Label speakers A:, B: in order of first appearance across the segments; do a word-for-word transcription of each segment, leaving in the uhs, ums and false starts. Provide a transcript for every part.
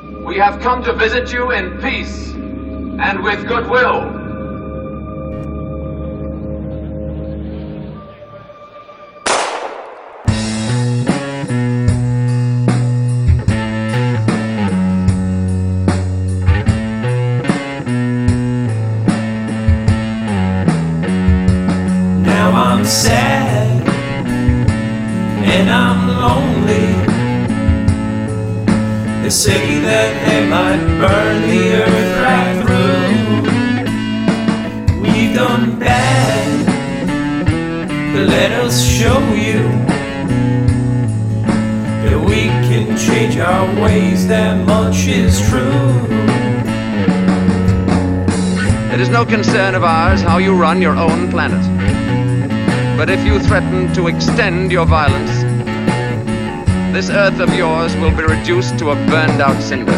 A: We have come to visit you in peace and with goodwill.
B: Now I'm sad and I'm lonely. They say that they might burn the earth right through. We've done bad, but let us show you that we can change our ways, that much is true.
C: It is no concern of ours how you run your own planet. But if you threaten to extend your violence, this Earth of yours will be reduced to a burned-out cinder.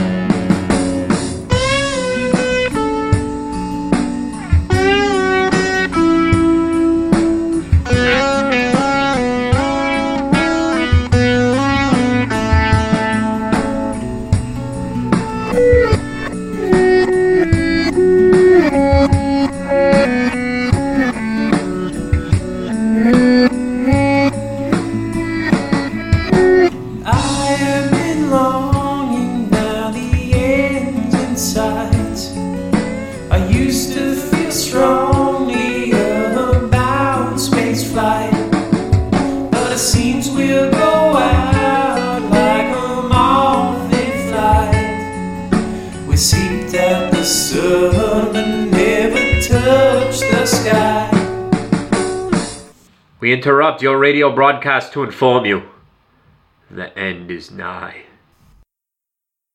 B: I used to feel strongly about spaceflight, but it seems we'll go out like a moth in flight. We seeped out the sun and never touched the sky.
D: We interrupt your radio broadcast to inform you the end is nigh.